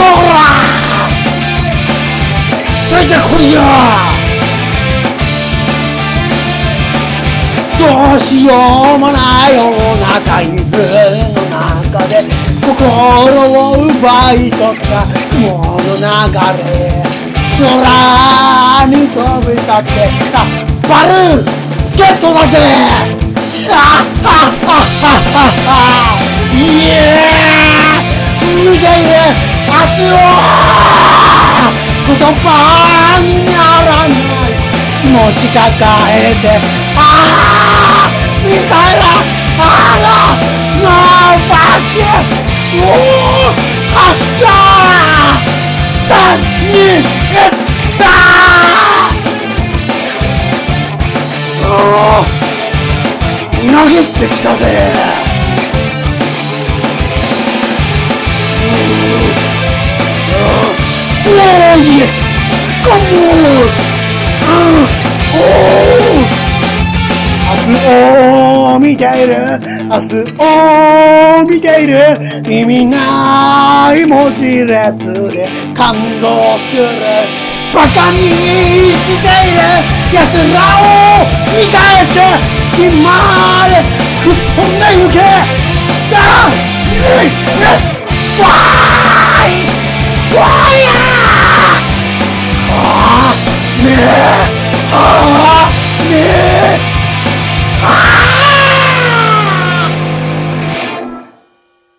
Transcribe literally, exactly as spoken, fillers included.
ついてこいよ。どうしようもないような台風の中で心を奪い取った雲の流れ、空に飛び去って、あ、バルーンゲットだぜ。あっあっあっあっあっ、イエー、見ている明日を言葉にならない気持ち抱えて、あーミサイル、あらノーバック、おー明日さんにいちだー、おー投げてきたぜ。おーイエスゴー、明日を見ている、明日を見ている、意味ない文字列で感動する、バカにしている奴らを見返して隙間で吹っ飛んでゆけ。さあ、に、いち、わー